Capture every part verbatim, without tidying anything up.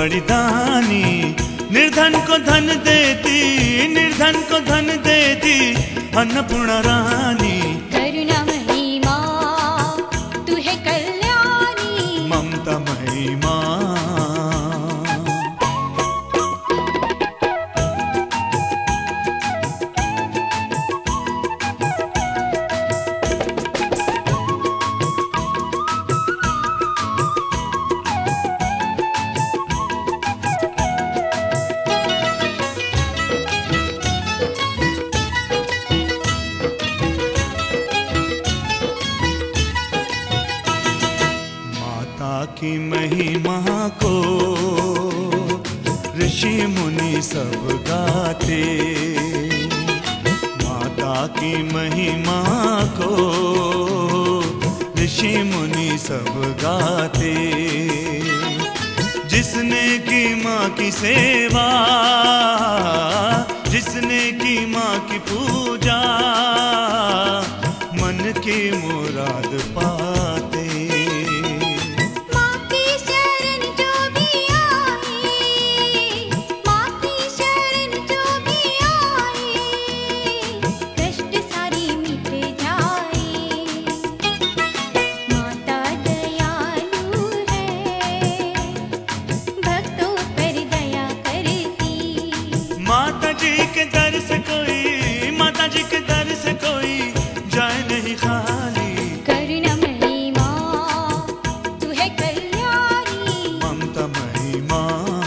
बड़ी दानी। निर्धन को धन देती, निर्धन को धन देती अन्नपूर्णा रानी। करुणामयी माँ तू है कल्याणी, ममतामयी माँ। की महिमा को ऋषि मुनि सब गाते, माता की महिमा को ऋषि मुनि सब गाते। जिसने की माँ की सेवा, जिसने की माँ की पूजा, मन की मुराद पाते। माता जी के दर से कोई, माता जी के दर से कोई जाए नहीं खाली। करुणामयी माँ तू है कल्याणी, ममतामयी माँ।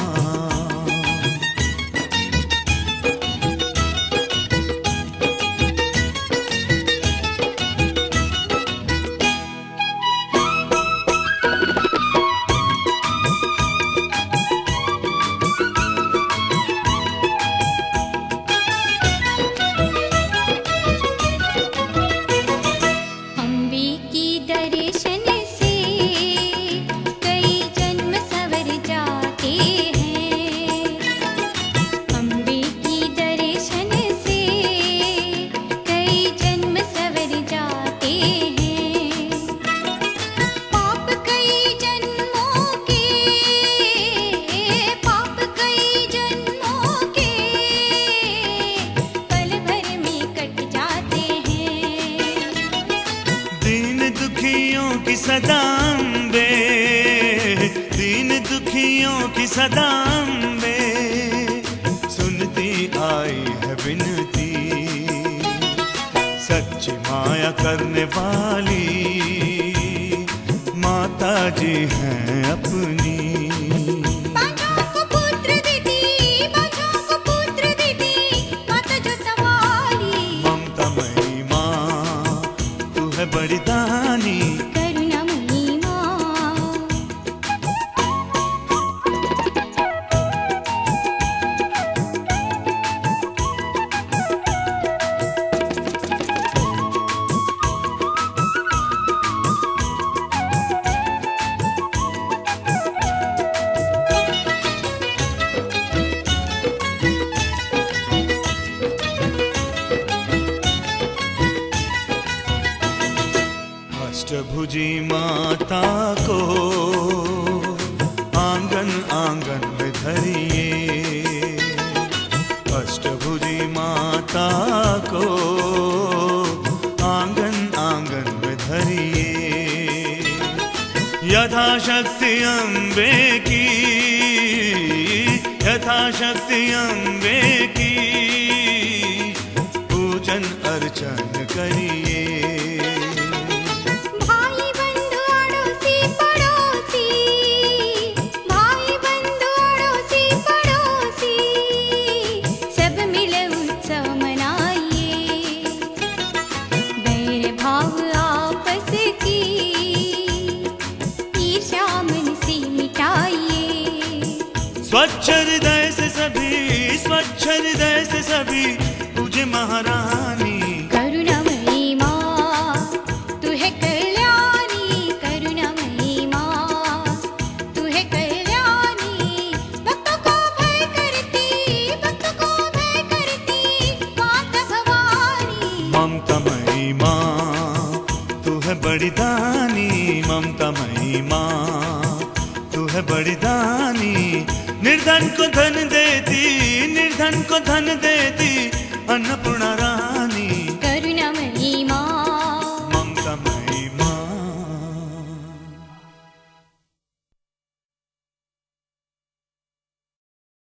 दुखियों की सदा अम्बे, दीन दुखियों की सदा अम्बे, सुनती आई है विनती। सच्ची माया करने वाली माता जी हैं अपनी। ममतामयी माँ तू है बड़ी दानी। करुणामयी माँ। अष्टभुजी माता को आंगन आंगन में धरिए। अष्टभुजी माता को आंगन आंगन में धरिए। यथाशक्ति अम्बे की, यथाशक्ति अम्बे की पूजन अर्चन करिए। स्वच्छ हृदय से सभी, स्वच्छ हृदय से सभी पूजे महारानी। करुणामयी माँ तू है कल्याणी, करुणामयी माँ तू है कल्याणी। भक्तों को भय करती, भक्तों को भय करती माता भवानी। ममतामयी माँ तू है बड़ी दानी। ममतामयी माँ तू है बड़ी दानी। निर्धन को धन देती, निर्धन को धन देती अन्नपूर्णा रानी।